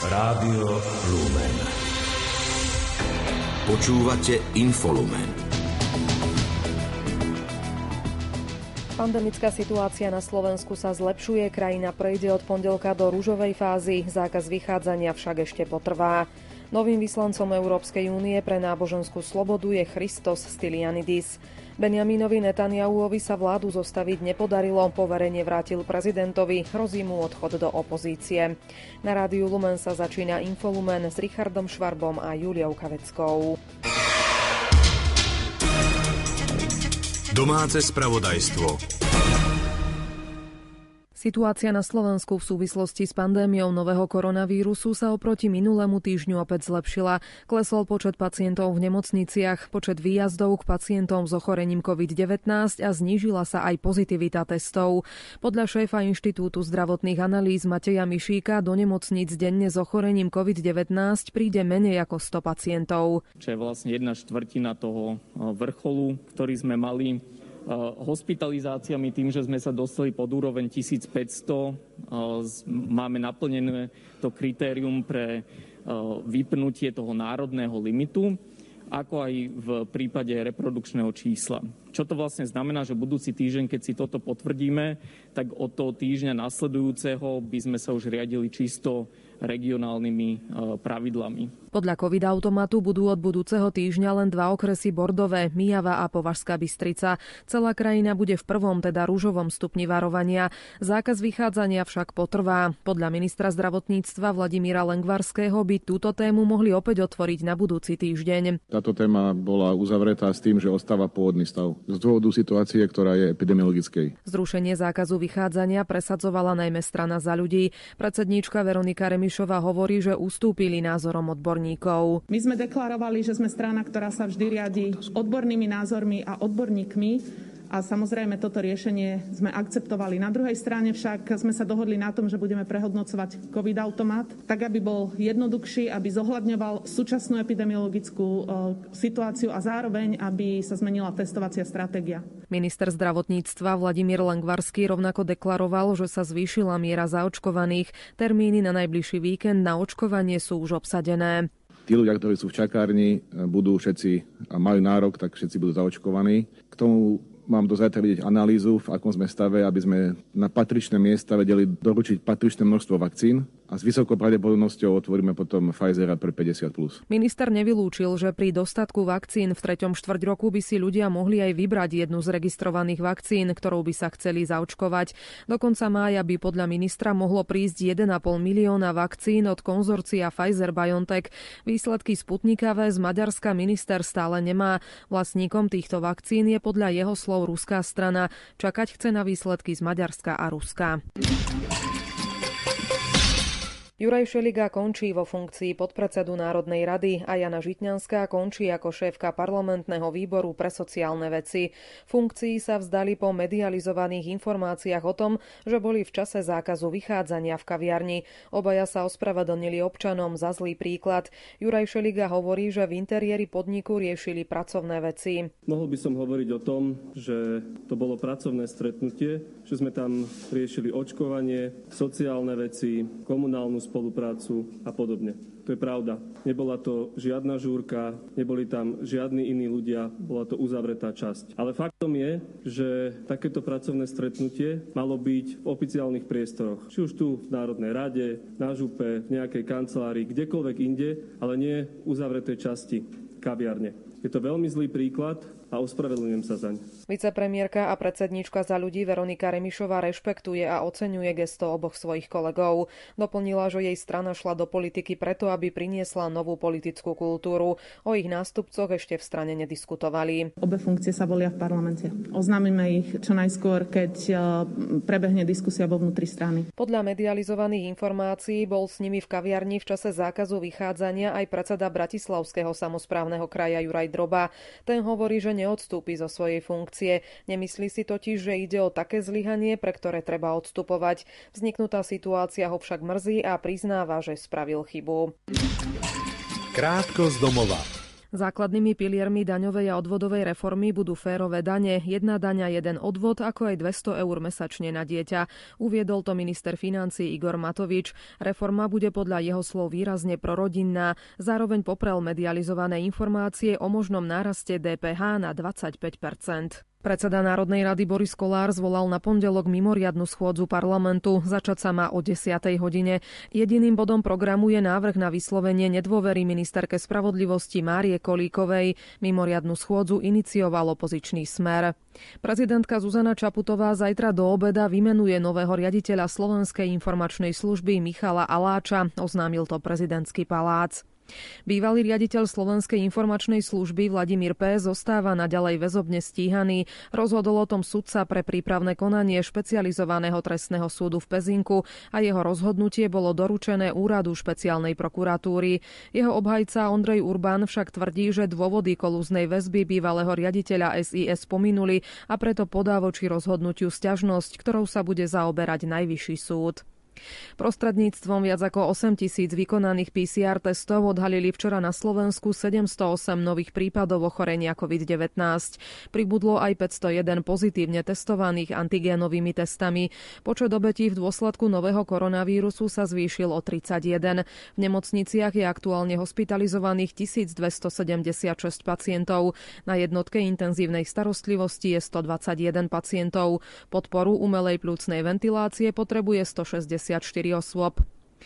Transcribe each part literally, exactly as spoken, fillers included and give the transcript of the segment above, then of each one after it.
Rádio Lumen. Počúvate Infolumen. Pandemická situácia na Slovensku sa zlepšuje, krajina prejde od pondelka do ružovej fázy, zákaz vychádzania však ešte potrvá. Novým vyslancom Európskej únie pre náboženskú slobodu je Christos Stylianidis. Benjaminovi Netanjahuovi sa vládu zostaviť nepodarilo, poverenie vrátil prezidentovi, hrozí mu odchod do opozície. Na rádiu Lumen sa začína Infolumen s Richardom Švarbom a Juliou Kaveckou. Domáce spravodajstvo. Situácia na Slovensku v súvislosti s pandémiou nového koronavírusu sa oproti minulému týždňu opäť zlepšila. Klesol počet pacientov v nemocniciach, počet výjazdov k pacientom s ochorením covid devätnásť a znížila sa aj pozitivita testov. Podľa šéfa Inštitútu zdravotných analýz Mateja Mišíka do nemocníc denne s ochorením covid devätnásť príde menej ako sto pacientov. Čo je vlastne jedna štvrtina toho vrcholu, ktorý sme mali. Hospitalizáciami tým, že sme sa dostali pod úroveň tisícpäťsto, máme naplnené to kritérium pre vypnutie toho národného limitu, ako aj v prípade reprodukčného čísla. Čo to vlastne znamená, že budúci týždeň, keď si toto potvrdíme, tak od toho týždňa nasledujúceho by sme sa už riadili čisto regionálnymi pravidlami. Podľa COVID-automatu budú od budúceho týždňa len dva okresy Bordové, Myjava a Považská Bystrica. Celá krajina bude v prvom, teda ružovom stupni varovania. Zákaz vychádzania však potrvá. Podľa ministra zdravotníctva Vladimíra Lengvarského by túto tému mohli opäť otvoriť na budúci týždeň. Táto téma bola uzavretá s tým, že ostáva pôvodný stav z dôvodu situácie, ktorá je epidemiologickej. Zrušenie zákazu vychádzania presadzovala najmä strana Za ľudí. Predsedníčka Veronika Remišová hovorí, že ustúpili názorom odborníkov. My sme deklarovali, že sme strana, ktorá sa vždy riadi odbornými názormi a odborníkmi. A samozrejme toto riešenie sme akceptovali. Na druhej strane však sme sa dohodli na tom, že budeme prehodnocovať COVID-automat, tak aby bol jednoduchší, aby zohľadňoval súčasnú epidemiologickú situáciu a zároveň, aby sa zmenila testovacia stratégia. Minister zdravotníctva Vladimír Lengvarský rovnako deklaroval, že sa zvýšila miera zaočkovaných. Termíny na najbližší víkend na očkovanie sú už obsadené. Tí ľudia, ktorí sú v čakárni, budú všetci a majú nárok, tak všetci budú zaočkovaní. K tomu mám do zajtra vidieť analýzu, v akom sme stave, aby sme na patričné miesta vedeli doručiť patričné množstvo vakcín a s vysokou pravdepodobnosťou otvoríme potom Pfizera pre päťdesiat plus. Minister nevylúčil, že pri dostatku vakcín v treťom štvrť roku by si ľudia mohli aj vybrať jednu z registrovaných vakcín, ktorou by sa chceli zaočkovať. Do konca mája by podľa ministra mohlo prísť jeden a pol milióna vakcín od konzorcia Pfizer-BioNTech. Výsledky Sputnika V z Maďarska minister stále nemá. Vlastníkom týchto vakcín je podľa jeho slov ruská strana. Čakať chce na výsledky z Maďarska a Ruska. Juraj Šeliga končí vo funkcii podpredsedu Národnej rady a Jana Žitňanská končí ako šéfka parlamentného výboru pre sociálne veci. Funkcií sa vzdali po medializovaných informáciách o tom, že boli v čase zákazu vychádzania v kaviarni. Obaja sa ospravedlnili občanom za zlý príklad. Juraj Šeliga hovorí, že v interiéri podniku riešili pracovné veci. Mohol by som hovoriť o tom, že to bolo pracovné stretnutie, že sme tam riešili očkovanie, sociálne veci, komunálnu spoluprácu a podobne. To je pravda. Nebola to žiadna žúrka, neboli tam žiadni iní ľudia, bola to uzavretá časť. Ale faktom je, že takéto pracovné stretnutie malo byť v oficiálnych priestoroch. Či už tu v Národnej rade, na župe, v nejakej kancelárii, kdekoľvek inde, ale nie v uzavretej časti kaviarne. Je to veľmi zlý príklad a ospravedlňujem sa zaň. Vicepremiérka a predsedníčka Za ľudí Veronika Remišová rešpektuje a oceňuje gesto oboch svojich kolegov. Doplnila, že jej strana šla do politiky preto, aby priniesla novú politickú kultúru. O ich nástupcoch ešte v strane nediskutovali. Obe funkcie sa volia v parlamente. Oznámime ich čo najskôr, keď prebehne diskusia vo vnútri strany. Podľa medializovaných informácií bol s nimi v kaviarni v čase zákazu vychádzania aj predseda Bratislavského samosprávneho kraja Juraj Droba. Ten hovorí, že neodstúpi zo svojej funkcie. Nemyslí si totiž, že ide o také zlyhanie, pre ktoré treba odstupovať. Vzniknutá situácia ho však mrzí a priznáva, že spravil chybu. Krátko z domova. Základnými piliermi daňovej a odvodovej reformy budú férové dane, jedna daň a jeden odvod, ako aj dvesto eur mesačne na dieťa. Uviedol to minister financií Igor Matovič. Reforma bude podľa jeho slov výrazne prorodinná. Zároveň poprel medializované informácie o možnom náraste dé pé há na dvadsaťpäť percent. Predseda Národnej rady Boris Kollár zvolal na pondelok mimoriadnu schôdzu parlamentu. Začať sa má o desiatej hodine. Jediným bodom programu je návrh na vyslovenie nedôvery ministerke spravodlivosti Márie Kolíkovej. Mimoriadnu schôdzu inicioval opozičný Smer. Prezidentka Zuzana Čaputová zajtra do obeda vymenuje nového riaditeľa Slovenskej informačnej služby Michala Aláča, oznámil to prezidentský palác. Bývalý riaditeľ Slovenskej informačnej služby Vladimír P. zostáva naďalej väzobne stíhaný. Rozhodol o tom sudca pre prípravné konanie špecializovaného trestného súdu v Pezinku a jeho rozhodnutie bolo doručené úradu špeciálnej prokuratúry. Jeho obhajca Ondrej Urbán však tvrdí, že dôvody kolúznej väzby bývalého riaditeľa es í es pominuli a preto podá voči rozhodnutiu sťažnosť, ktorou sa bude zaoberať Najvyšší súd. Prostredníctvom viac ako osem tisíc vykonaných pé cé er testov odhalili včera na Slovensku sedemstoosem nových prípadov ochorenia covid devätnásť. Pribudlo aj päťstojeden pozitívne testovaných antigénovými testami. Počet obetí v dôsledku nového koronavírusu sa zvýšil o tridsaťjeden. V nemocniciach je aktuálne hospitalizovaných tisícdvestosedemdesiatšesť pacientov. Na jednotke intenzívnej starostlivosti je stodvadsaťjeden pacientov. Podporu umelej pľúcnej ventilácie potrebuje stošesťdesiatštyri osôb.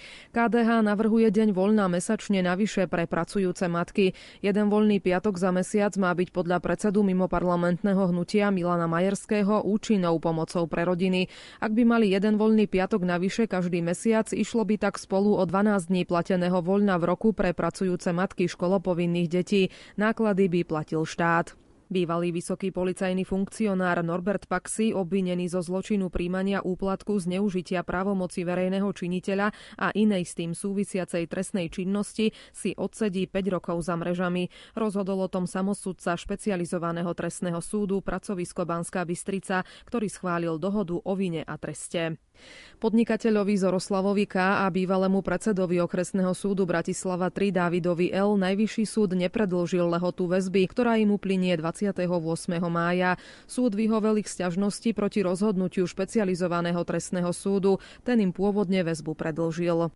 ká dé há navrhuje deň voľna mesačne navyše pre pracujúce matky. Jeden voľný piatok za mesiac má byť podľa predsedu mimoparlamentného hnutia Milana Majerského účinnou pomocou pre rodiny. Ak by mali jeden voľný piatok navyše každý mesiac, išlo by tak spolu o dvanásť dní plateného voľna v roku pre pracujúce matky školopovinných detí. Náklady by platil štát. Bývalý vysoký policajný funkcionár Norbert Paxi, obvinený zo zločinu príjmania úplatku, zneužitia právomoci verejného činiteľa a inej s tým súvisiacej trestnej činnosti, si odsedí päť rokov za mrežami. Rozhodol o tom samosudca špecializovaného trestného súdu pracovisko Banská Bystrica, ktorý schválil dohodu o vine a treste. Podnikateľovi Zoroslavovi K. a bývalému predsedovi okresného súdu Bratislava tri Dávidovi L. Najvyšší súd nepredĺžil lehotu väzby, ktorá im uplynie dvadsiateho ôsmeho mája. Súd vyhovel ich sťažnosti proti rozhodnutiu špecializovaného trestného súdu. Ten im pôvodne väzbu predĺžil.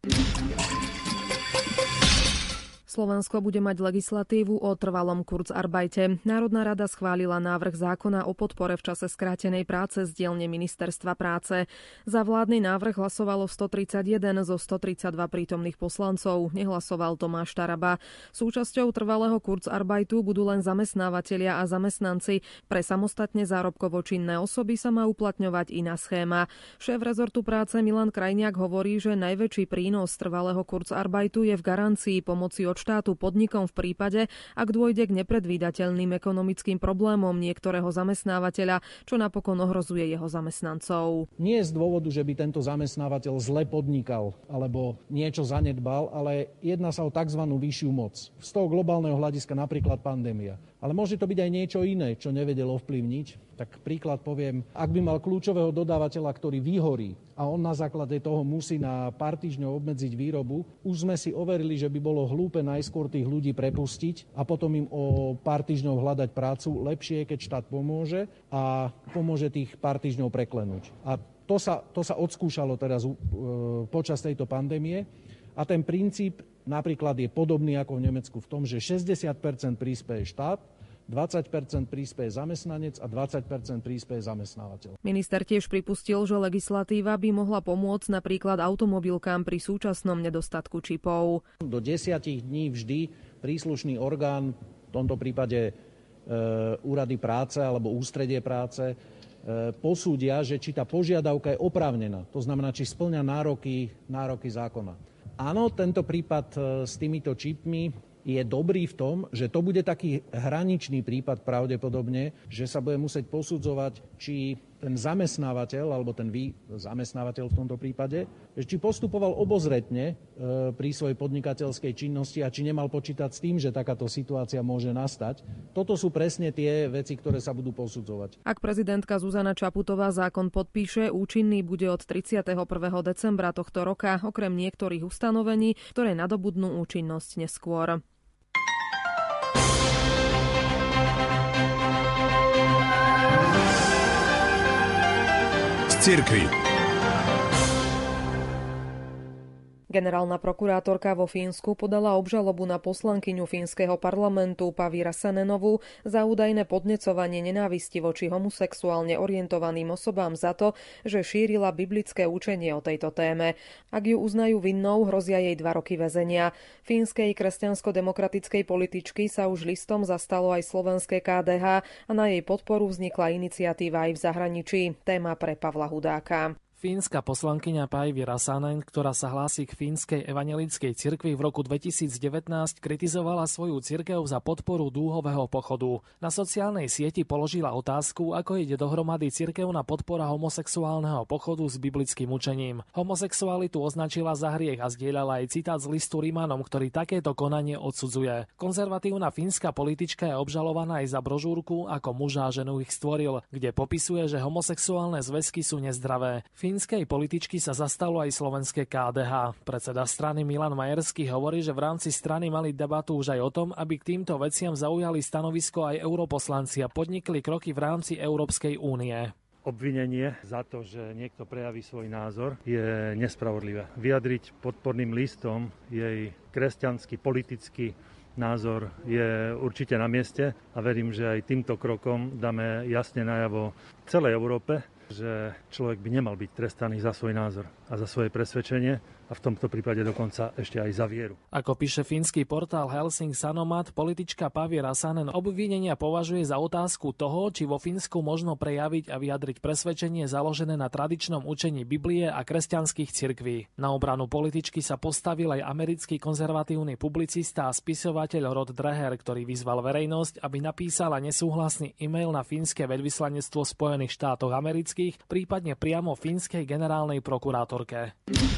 Slovensko bude mať legislatívu o trvalom kurzarbajte. Národná rada schválila návrh zákona o podpore v čase skrátenej práce z dielne Ministerstva práce. Za vládny návrh hlasovalo stotridsaťjeden zo stotridsaťdva prítomných poslancov. Nehlasoval Tomáš Taraba. Súčasťou trvalého kurzarbajtu budú len zamestnávatelia a zamestnanci. Pre samostatne zárobkovo činné osoby sa má uplatňovať iná schéma. Šéf rezortu práce Milan Krajniak hovorí, že najväčší prínos trvalého kurzarbajtu je v garancii pomoci od štátu podnikom v prípade, ak dôjde k nepredvídateľným ekonomickým problémom niektorého zamestnávateľa, čo napokon ohrozuje jeho zamestnancov. Nie z dôvodu, že by tento zamestnávateľ zle podnikal alebo niečo zanedbal, ale jedná sa o tzv. Vyššiu moc. Z toho globálneho hľadiska napríklad pandémia. Ale môže to byť aj niečo iné, čo nevedel ovplyvniť. Tak príklad poviem, ak by mal kľúčového dodávateľa, ktorý vyhorí a on na základe toho musí na pár týždňov obmedziť výrobu, už sme si overili, že by bolo hlúpe najskôr tých ľudí prepustiť a potom im o pár týždňov hľadať prácu. Lepšie je, keď štát pomôže a pomôže tých pár týždňov preklenúť. A to sa, to sa odskúšalo teraz e, počas tejto pandémie a ten princíp napríklad je podobný ako v Nemecku v tom, že šesťdesiat percent prispeje štát, dvadsať percent prispeje zamestnanec a dvadsať percent prispeje zamestnávateľ. Minister tiež pripustil, že legislatíva by mohla pomôcť napríklad automobilkám pri súčasnom nedostatku čipov. Do desiatich dní vždy príslušný orgán, v tomto prípade e, úrady práce alebo ústredie práce, e, posúdia, že či tá požiadavka je oprávnená. To znamená, či spĺňa nároky, nároky zákona. Áno, tento prípad e, s týmito čipmi je dobrý v tom, že to bude taký hraničný prípad pravdepodobne, že sa bude musieť posudzovať, či ten zamestnávateľ, alebo ten vy, zamestnávateľ v tomto prípade, či postupoval obozretne e, pri svojej podnikateľskej činnosti a či nemal počítať s tým, že takáto situácia môže nastať. Toto sú presne tie veci, ktoré sa budú posudzovať. Ak prezidentka Zuzana Čaputová zákon podpíše, účinný bude od tridsiateho prvého decembra tohto roka, okrem niektorých ustanovení, ktoré nadobudnú účinnosť neskôr. cirkvi. Generálna prokurátorka vo Fínsku podala obžalobu na poslankyňu fínskeho parlamentu Päivi Räsänenovu za údajné podnecovanie nenávisti voči homosexuálne orientovaným osobám za to, že šírila biblické učenie o tejto téme. Ak ju uznajú vinnou, hrozia jej dva roky väzenia. Fínskej kresťansko-demokratickej političky sa už listom zastalo aj slovenské ká dé há a na jej podporu vznikla iniciatíva aj v zahraničí. Téma pre Pavla Hudáka. Fínska poslankyňa Päivi Räsänen, ktorá sa hlási k fínskej evanjelickej cirkvi, v roku dvetisícdevätnásť kritizovala svoju cirkev za podporu dúhového pochodu. Na sociálnej sieti položila otázku, ako ide dohromady cirkevná podpora homosexuálneho pochodu s biblickým učením. Homosexualitu označila za hriech a zdieľala aj citát z listu Rimanom, ktorý takéto konanie odsudzuje. Konzervatívna fínska politička je obžalovaná aj za brožúrku Ako muža a ženu ich stvoril, kde popisuje, že homosexuálne zväzky sú nezdravé. Fínskej političky sa zastalo aj slovenské ká dé há. Predseda strany Milan Majerský hovorí, že v rámci strany mali debatu už aj o tom, aby k týmto veciam zaujali stanovisko aj europoslanci a podnikli kroky v rámci Európskej únie. Obvinenie za to, že niekto prejaví svoj názor, je nespravodlivé. Vyjadriť podporným listom jej kresťanský, politický názor je určite na mieste a verím, že aj týmto krokom dáme jasne najavo celej Európe, že človek by nemal byť trestaný za svoj názor a za svoje presvedčenie a v tomto prípade dokonca ešte aj za vieru. Ako píše fínsky portál Helsing Sanomat, politička Päivi Räsänen obvinenia považuje za otázku toho, či vo Fínsku možno prejaviť a vyjadriť presvedčenie založené na tradičnom učení Biblie a kresťanských cirkví. Na obranu političky sa postavil aj americký konzervatívny publicista a spisovateľ Rod Dreher, ktorý vyzval verejnosť, aby napísala nesúhlasný e-mail na fínske veľvyslanectvo v Spojených štátoch amerických, prípadne priamo fínskej generálnej prokurátorke.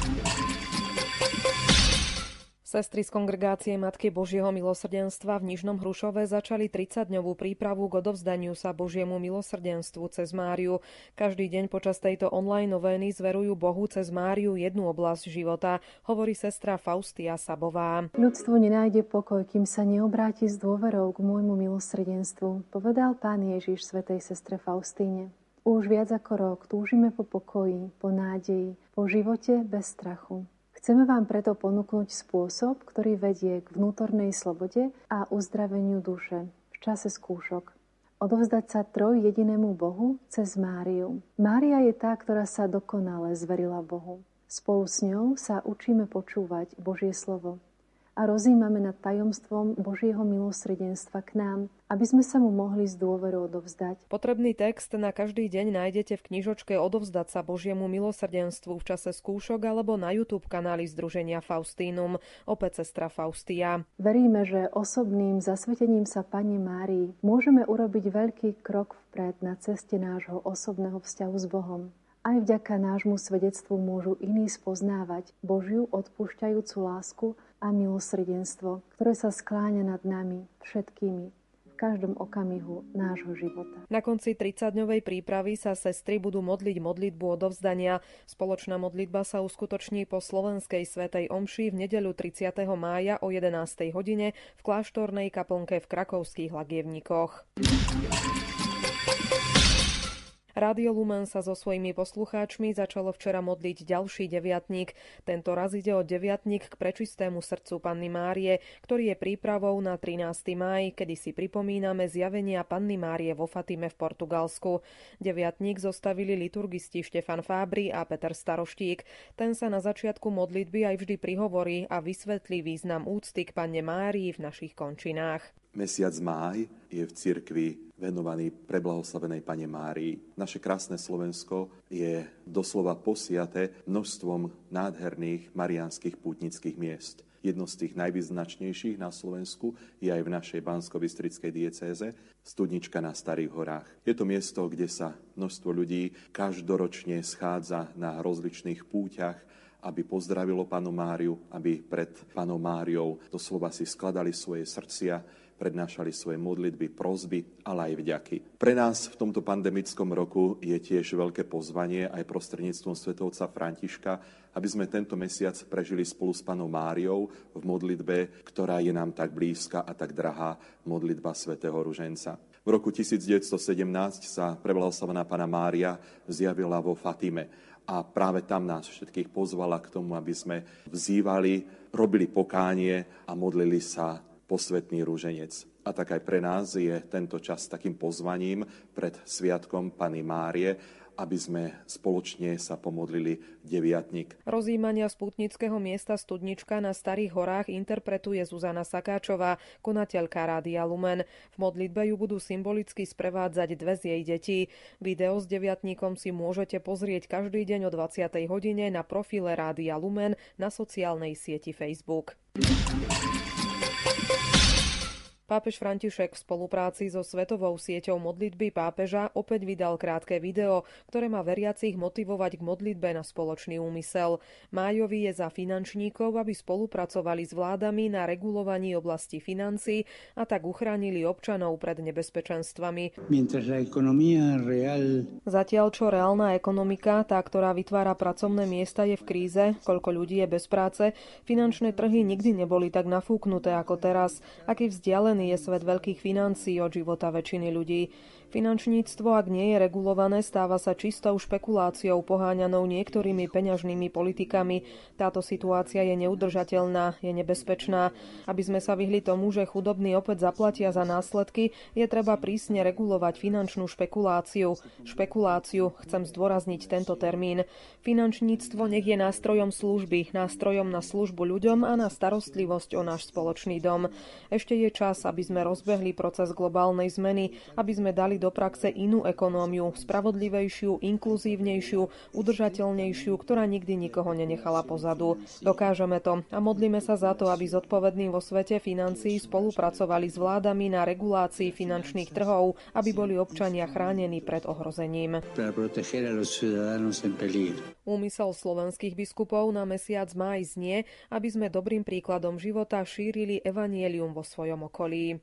Sestry z kongregácie Matky Božieho milosrdenstva v Nižnom Hrušove začali tridsaťdňovú prípravu k odovzdaniu sa Božiemu milosrdenstvu cez Máriu. Každý deň počas tejto online novény zverujú Bohu cez Máriu jednu oblasť života, hovorí sestra Faustia Sabová. Ľudstvo nenájde pokoj, kým sa neobráti s dôverou k môjmu milosrdenstvu, povedal Pán Ježiš svätej sestre Faustíne. Už viac ako rok túžime po pokoji, po nádeji, po živote bez strachu. Chceme vám preto ponúknuť spôsob, ktorý vedie k vnútornej slobode a uzdraveniu duše v čase skúšok. Odovzdať sa trojjedinému Bohu cez Máriu. Mária je tá, ktorá sa dokonale zverila Bohu. Spolu s ňou sa učíme počúvať Božie slovo a rozímame nad tajomstvom Božieho milosrdenstva k nám, aby sme sa mu mohli s dôverou odovzdať. Potrebný text na každý deň nájdete v knižočke Odovzdať sa Božiemu milosrdenstvu v čase skúšok alebo na YouTube kanáli Združenia Faustínum, opäť sestra Faustia. Veríme, že osobným zasvetením sa Panne Márii môžeme urobiť veľký krok vpred na ceste nášho osobného vzťahu s Bohom. Aj vďaka nášmu svedectvu môžu iní spoznávať Božiu odpúšťajúcu lásku a milosrdenstvo, ktoré sa skláňa nad nami všetkými v každom okamihu nášho života. Na konci tridsaťdňovej prípravy sa sestry budú modliť modlitbu odovzdania. Spoločná modlitba sa uskutoční po slovenskej svätej omši v nedeľu tridsiateho mája o jedenástej hodine v kláštornej kaplnke v Krakovských Lagievnikoch. Rádio Lumen sa so svojimi poslucháčmi začalo včera modliť ďalší deviatnik. Tento raz ide o deviatnik k prečistému srdcu Panny Márie, ktorý je prípravou na trinásteho máj, kedy si pripomíname zjavenia Panny Márie vo Fatime v Portugalsku. Deviatnik zostavili liturgisti Štefan Fábri a Peter Staroštík. Ten sa na začiatku modlitby aj vždy prihovorí a vysvetlí význam úcty k Panne Márii v našich končinách. Mesiac máj je v cirkvi venovaný preblahoslavenej Panne Márii. Naše krásne Slovensko je doslova posiaté množstvom nádherných mariánskych pútnických miest. Jedno z tých najvýznačnejších na Slovensku je aj v našej banskobystrickej diecéze Studnička na Starých horách. Je to miesto, kde sa množstvo ľudí každoročne schádza na rozličných púťach, aby pozdravilo Pannu Máriu, aby pred Pannou Máriou doslova si skladali svoje srdcia, prednášali svoje modlitby, prosby, ale aj vďaky. Pre nás v tomto pandemickom roku je tiež veľké pozvanie aj prostredníctvom svätého otca Františka, aby sme tento mesiac prežili spolu s Pannou Máriou v modlitbe, ktorá je nám tak blízka a tak drahá, modlitba svätého Ruženca. V roku tisícdeväťstosedemnásť sa preblahoslavená Panna Mária zjavila vo Fatime a práve tam nás všetkých pozvala k tomu, aby sme vzývali, robili pokánie a modlili sa posvätný ruženec. A tak aj pre nás je tento čas takým pozvaním pred sviatkom Panny Márie, aby sme spoločne sa pomodlili deviatnik. Rozjímania z pútnického miesta Studnička na Starých horách interpretuje Zuzana Sakáčová, konateľka Rádia Lumen. V modlitbe ju budú symbolicky sprevádzať dve z jej detí. Video s deviatnikom si môžete pozrieť každý deň o dvadsiatej hodine na profile Rádia Lumen na sociálnej sieti Facebook. Pápež František v spolupráci so svetovou sieťou modlitby pápeža opäť vydal krátke video, ktoré má veriacich motivovať k modlitbe na spoločný úmysel. Májovi je za finančníkov, aby spolupracovali s vládami na regulovaní oblasti financií a tak uchránili občanov pred nebezpečenstvami. Zatiaľ, čo reálna ekonomika, tá, ktorá vytvára pracovné miesta, je v kríze, koľko ľudí je bez práce, finančné trhy nikdy neboli tak nafúknuté ako teraz. Aký vzdialený je svet veľkých financií od života väčšiny ľudí. Finančníctvo, ak nie je regulované, stáva sa čistou špekuláciou poháňanou niektorými peňažnými politikami. Táto situácia je neudržateľná, je nebezpečná. Aby sme sa vyhli tomu, že chudobní opäť zaplatia za následky, je treba prísne regulovať finančnú špekuláciu. Špekuláciu, chcem zdôrazniť tento termín. Finančníctvo nech je nástrojom služby, nástrojom na službu ľuďom a na starostlivosť o náš spoločný dom. Ešte je čas, aby sme rozbehli proces globálnej zmeny, aby sme dali do praxe inú ekonómiu, spravodlivejšiu, inkluzívnejšiu, udržateľnejšiu, ktorá nikdy nikoho nenechala pozadu. Dokážeme to a modlíme sa za to, aby zodpovední vo svete financií spolupracovali s vládami na regulácii finančných trhov, aby boli občania chránení pred ohrozením. Úmysel slovenských biskupov na mesiac máj znie, aby sme dobrým príkladom života šírili evanjelium vo svojom okolí.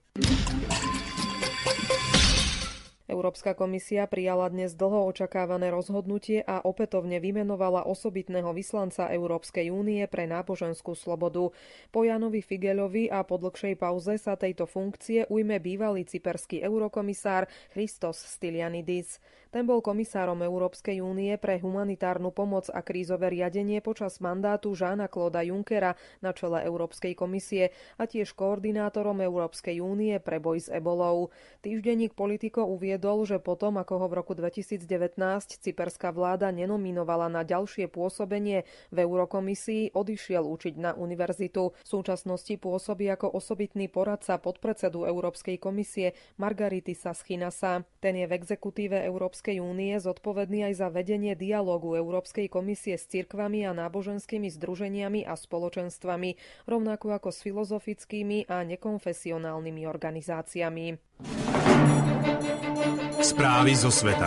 Európska komisia prijala dnes dlho očakávané rozhodnutie a opätovne vymenovala osobitného vyslanca Európskej únie pre náboženskú slobodu. Po Jánovi Figeľovi a po dlhšej pauze sa tejto funkcie ujme bývalý cyperský eurokomisár Christos Stylianidis. Ten bol komisárom Európskej únie pre humanitárnu pomoc a krízové riadenie počas mandátu Jeana-Clauda Junckera na čele Európskej komisie a tiež koordinátorom Európskej únie pre boj s ebolou. Týždenník Politico uviedol, že potom, ako ho v roku dvetisícdevätnásť cyperská vláda nenominovala na ďalšie pôsobenie v Eurokomisii, odišiel učiť na univerzitu. V súčasnosti pôsobí ako osobitný poradca podpredsedu Európskej komisie Margaritisa Schinasa. Ten je v exekutíve Európskej únie zodpovedný aj za vedenie dialógu Európskej komisie s cirkvami a náboženskými združeniami a spoločenstvami, rovnako ako s filozofickými a nekonfesionálnymi organizáciami. Správy zo sveta.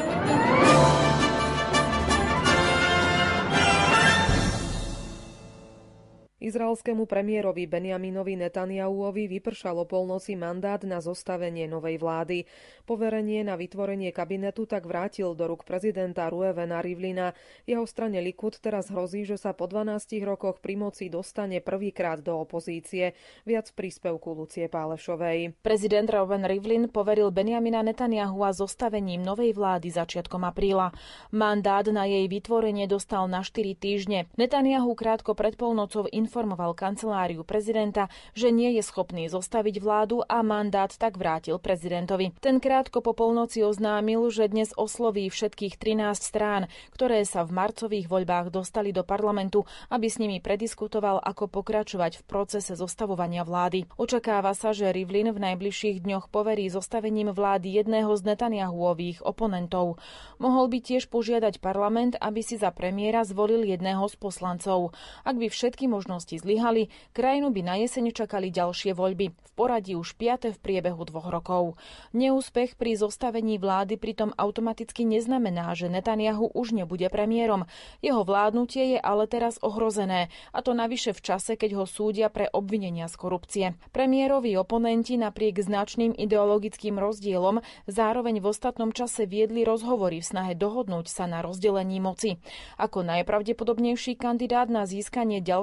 Izraelskému premiérovi Benjaminovi Netanjahuovi vypršal o polnoci mandát na zostavenie novej vlády. Poverenie na vytvorenie kabinetu tak vrátil do rúk prezidenta Ruevena Rivlina. Jeho strane Likud teraz hrozí, že sa po dvanástich rokoch pri moci dostane prvýkrát do opozície. Viac v príspevku Lucie Pálešovej. Prezident Reuven Rivlin poveril Benjamina Netanyahua zostavením novej vlády začiatkom apríla. Mandát na jej vytvorenie dostal na štyri týždne. Netanjahu krátko pred polnocou informoval kanceláriu prezidenta, že nie je schopný zostaviť vládu a mandát tak vrátil prezidentovi. Ten krátko po polnoci oznámil, že dnes osloví všetkých trinásť strán, ktoré sa v marcových voľbách dostali do parlamentu, aby s nimi prediskutoval, ako pokračovať v procese zostavovania vlády. Očakáva sa, že Rivlin v najbližších dňoch poverí zostavením vlády jedného z Netanjahuových oponentov. Mohol by tiež požiadať parlament, aby si za premiéra zvolil jedného z poslancov. Ak by všetky možnosti zlyhali, krajinu by na jeseň čakali ďalšie voľby, v poradí už piate v priebehu dvoch rokov. Neúspech pri zostavení vlády pritom automaticky neznamená, že Netanjahu už nebude premiérom. Jeho vládnutie je ale teraz ohrozené, a to navyše v čase, keď ho súdia pre obvinenia z korupcie. Premiérovi oponenti napriek značným ideologickým rozdielom zároveň v ostatnom čase viedli rozhovory v snahe dohodnúť sa na rozdelení moci. Ako najpravdepodobnejší kandidát na získanie ďalšieho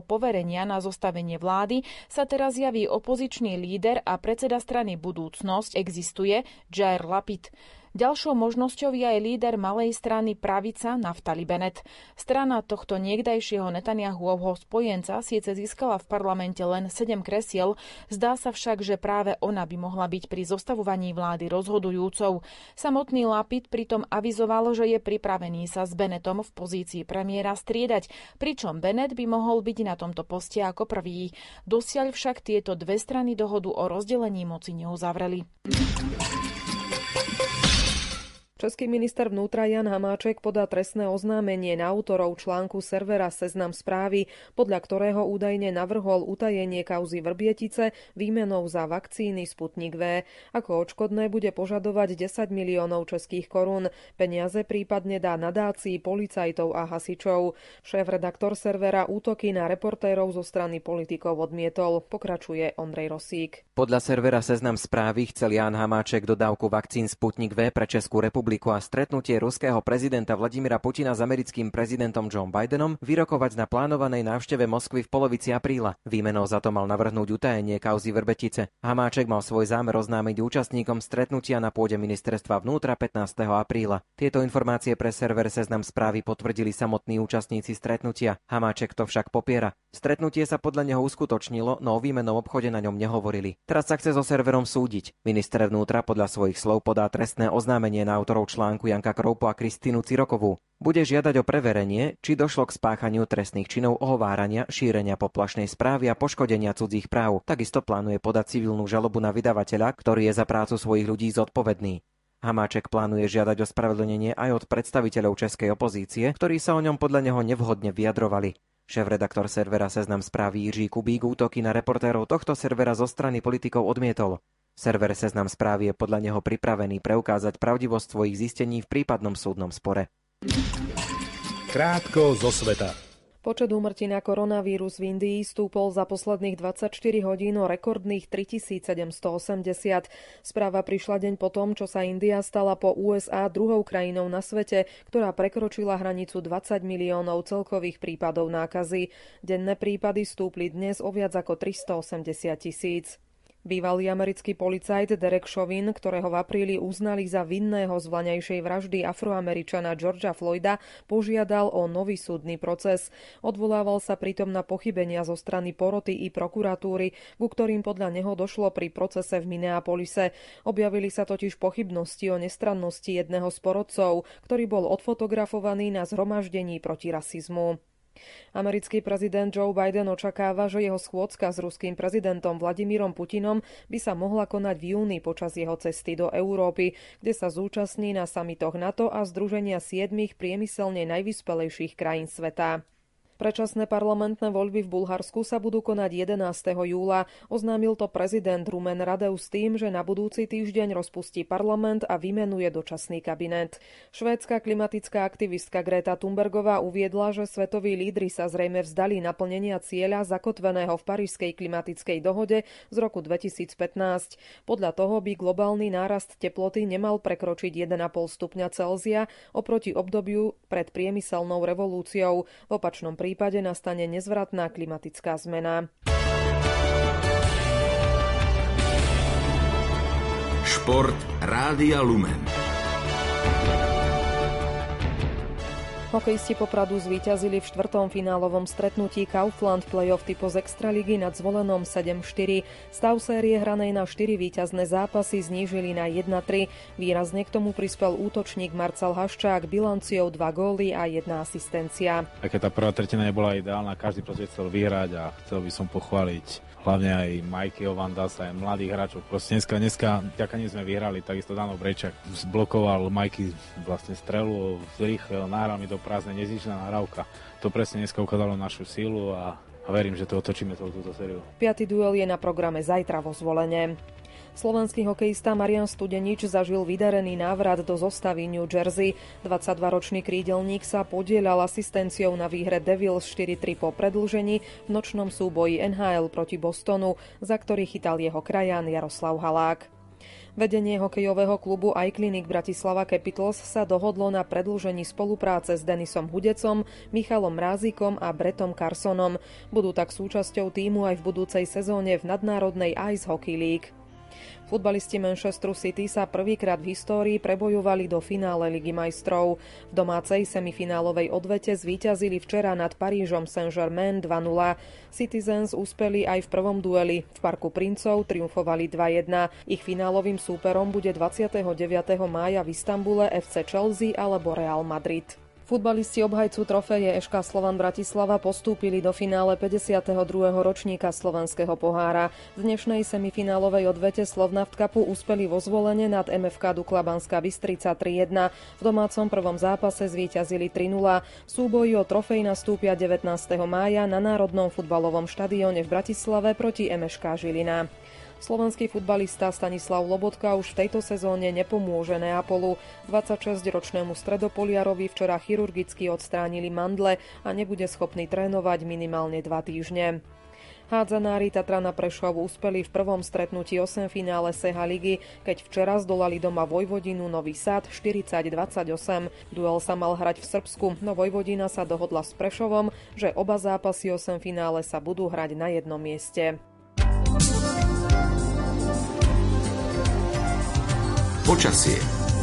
poverenia na zostavenie vlády sa teraz javí opozičný líder a predseda strany Budúcnosť existuje Jair Lapid. Ďalšou možnosťou je aj líder malej strany Pravica Naftali Bennett. Strana tohto niekdajšieho Netanjahuovho spojenca síce získala v parlamente len sedem kresiel, zdá sa však, že práve ona by mohla byť pri zostavovaní vlády rozhodujúcou. Samotný Lapid pritom avizoval, že je pripravený sa s Bennettom v pozícii premiéra striedať, pričom Bennett by mohol byť na tomto poste ako prvý. Dosiaľ však tieto dve strany dohodu o rozdelení moci neuzavreli. Český minister vnútra Jan Hamáček podá trestné oznámenie na autorov článku servera Seznam Správy, podľa ktorého údajne navrhol utajenie kauzy Vrbietice výmenou za vakcíny Sputnik V. Ako odškodné bude požadovať desať miliónov českých korún. Peniaze prípadne dá nadácii policajtov a hasičov. Šéf-redaktor servera útoky na reportérov zo strany politikov odmietol. Pokračuje Ondrej Rosík. Podľa servera Seznam Správy chcel Jan Hamáček dodávku vakcín Sputnik V pre Českú republiku a stretnutie ruského prezidenta Vladimíra Putina s americkým prezidentom Joe Bidenom vyrokovať na plánovanej návšteve Moskvy v polovici apríla. Výmenou za to mal navrhnúť utajenie kauzy Vrbetice. Hamáček mal svoj zámer oznámiť účastníkom stretnutia na pôde ministerstva vnútra pätnásteho apríla. Tieto informácie pre server Seznam Správy potvrdili samotní účastníci stretnutia. Hamáček to však popiera. Stretnutie sa podľa neho uskutočnilo, no o výmennom obchode na ňom nehovorili. Teraz sa chce so serverom súdiť. Minister vnútra podľa svojich slov podá trestné oznámenie na autorov článku Janka Kroupu a Kristínu Cirokovú. Bude žiadať o preverenie, či došlo k spáchaniu trestných činov ohovárania, šírenia poplašnej správy a poškodenia cudzích práv. Takisto plánuje podať civilnú žalobu na vydavateľa, ktorý je za prácu svojich ľudí zodpovedný. Hamáček plánuje žiadať o spravedlnenie aj od predstaviteľov českej opozície, ktorí sa o ňom podľa neho nevhodne vyjadrovali. Šéf-redaktor servera Seznam Správy Jiří Kubík útoky na reportérov tohto servera zo strany politikov odmietol. Server Seznam Správy je podľa neho pripravený preukázať pravdivosť svojich zistení v prípadnom súdnom spore. Krátko zo sveta. Počet úmrtí na koronavírus v Indii stúpol za posledných dvadsaťštyri hodín o rekordných tritisícsedemstoosemdesiat. Správa prišla deň po tom, čo sa India stala po ú es á druhou krajinou na svete, ktorá prekročila hranicu dvadsať miliónov celkových prípadov nákazy. Denné prípady stúpli dnes o viac ako tristoosemdesiat tisíc. Bývalý americký policajt Derek Chauvin, ktorého v apríli uznali za vinného z vlaňajšej vraždy Afroameričana Georgea Floyda, požiadal o nový súdny proces. Odvolával sa pritom na pochybenia zo strany poroty i prokuratúry, ku ktorým podľa neho došlo pri procese v Minneapolise. Objavili sa totiž pochybnosti o nestrannosti jedného z porodcov, ktorý bol odfotografovaný na zhromaždení proti rasizmu. Americký prezident Joe Biden očakáva, že jeho schôdzka s ruským prezidentom Vladimírom Putinom by sa mohla konať v júni počas jeho cesty do Európy, kde sa zúčastní na samitoch NATO a Združenia siedmich priemyselne najvyspelejších krajín sveta. Predčasné parlamentné voľby v Bulharsku sa budú konať jedenásteho júla. Oznámil to prezident Rumen Radev s tým, že na budúci týždeň rozpustí parlament a vymenuje dočasný kabinet. Švédska klimatická aktivistka Greta Thunbergová uviedla, že svetoví lídri sa zrejme vzdali naplnenia cieľa zakotveného v Parížskej klimatickej dohode z roku dvetisícpätnásť. Podľa toho by globálny nárast teploty nemal prekročiť jeden a pol stupňa Celzia oproti obdobiu pred priemyselnou revolúciou. V opačnom prípade V prípade nastane nezvratná klimatická zmena. Šport Rádia Lumen. Hokejisti Popradu zvíťazili v štvrtom finálovom stretnutí Kaufland playoff typu z Extraligy nad Zvolenom sedem štyri. Stav série hranej na štyri víťazné zápasy znížili na jeden tri. Výrazne k tomu prispel útočník Marcel Haščák bilanciou dva góly a jedna asistencia. Aj keď tá prvá tretina nebola ideálna, každý proste chcel vyhrať a chcel by som pochváliť hlavne aj Mikeyho Vandasa, aj mladých hráčov. Proste dneska, dneska, ďaká nie sme vyhrali, takisto Dano Brejčak zblokoval Mikey vlastne strelu, rýchlo nahral mi do prázdne, nezičná nahrávka. To presne dneska ukázalo našu sílu a, a verím, že to otočíme celú túto sériu. Piatý duel je na programe zajtra vo Zvolene. Slovenský hokejista Marian Studenič zažil vydarený návrat do zostavy New Jersey. dvadsaťdvaročný krídelník sa podieľal asistenciou na výhre Devils štyri tri po predĺžení v nočnom súboji en há el proti Bostonu, za ktorý chytal jeho krajan Jaroslav Halák. Vedenie hokejového klubu iClinic Bratislava Capitals sa dohodlo na predĺžení spolupráce s Denisom Hudecom, Michalom Mrázikom a Brettom Carsonom. Budú tak súčasťou tímu aj v budúcej sezóne v nadnárodnej Ice Hockey League. Futbalisti Manchesteru City sa prvýkrát v histórii prebojovali do finále Ligy majstrov. V domácej semifinálovej odvete zvíťazili včera nad Parížom Saint-Germain dva nula. Citizens úspeli aj v prvom dueli. V Parku princov triumfovali dva jedna. Ich finálovým súperom bude dvadsiateho deviateho mája v Istanbule ef cé Chelsea alebo Real Madrid. Futbalisti obhajcu trofeje eš ká Slovan Bratislava postúpili do finále päťdesiateho druhého ročníka slovenského pohára. V dnešnej semifinálovej odvete Slovnaft Cupu úspeli vo Zvolene nad em ef ká Dukla Banská Bystrica tri jedna. V domácom prvom zápase zvíťazili tri nula. V súboji o trofej nastúpia devätnásteho mája na Národnom futbalovom štadióne v Bratislave proti em eš ká Žilina. Slovenský futbalista Stanislav Lobotka už v tejto sezóne nepomôže Neapolu. dvadsaťšesťročnému stredopoliarovi včera chirurgicky odstránili mandle a nebude schopný trénovať minimálne dva týždne. Hádzanári Tatrana Prešov úspeli v prvom stretnutí osemfinále Seha ligy, keď včera zdolali doma Vojvodinu Nový Sad štyridsať dvadsaťosem. Duel sa mal hrať v Srbsku, no Vojvodina sa dohodla s Prešovom, že oba zápasy osemfinále sa budú hrať na jednom mieste. Počasie.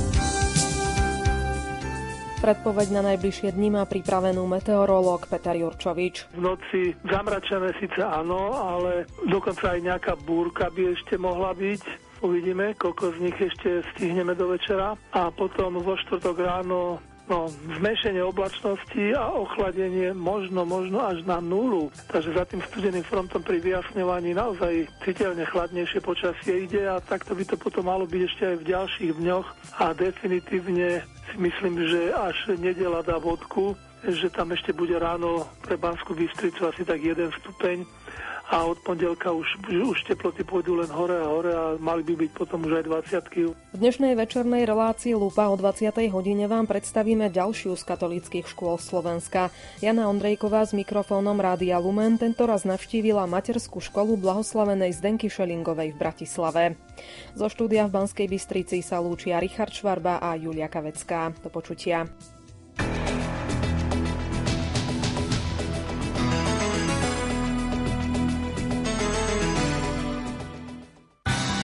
Predpoveď na najbližšie dni má pripravenú meteorológ Peter Jurčovič. V noci zamračené síce áno, ale dokonca aj nejaká búrka by ešte mohla byť. Uvidíme, koľko z nich ešte stihneme do večera. A potom vo štvrtok ráno no, zmenšenie oblačnosti a ochladenie možno, možno až na nulu. Takže za tým studeným frontom pri vyjasňovaní naozaj citeľne chladnejšie počasie ide a takto by to potom malo byť ešte aj v ďalších dňoch a definitívne si myslím, že až nedeľa dá vodku, že tam ešte bude ráno pre Banskú Bystricu asi tak jeden stupeň a od pondelka už, už teploty pôjdu len hore a hore a mali by byť potom už aj dvadsiatky. V dnešnej večernej relácii Lupa o dvadsiatej hodine vám predstavíme ďalšiu z katolíckych škôl Slovenska. Jana Ondrejková s mikrofónom Rádia Lumen tentoraz navštívila materskú školu blahoslavenej Zdenky Šelingovej v Bratislave. Zo štúdia v Banskej Bystrici sa lúčia Richard Švarba a Julia Kavecká. Do počutia.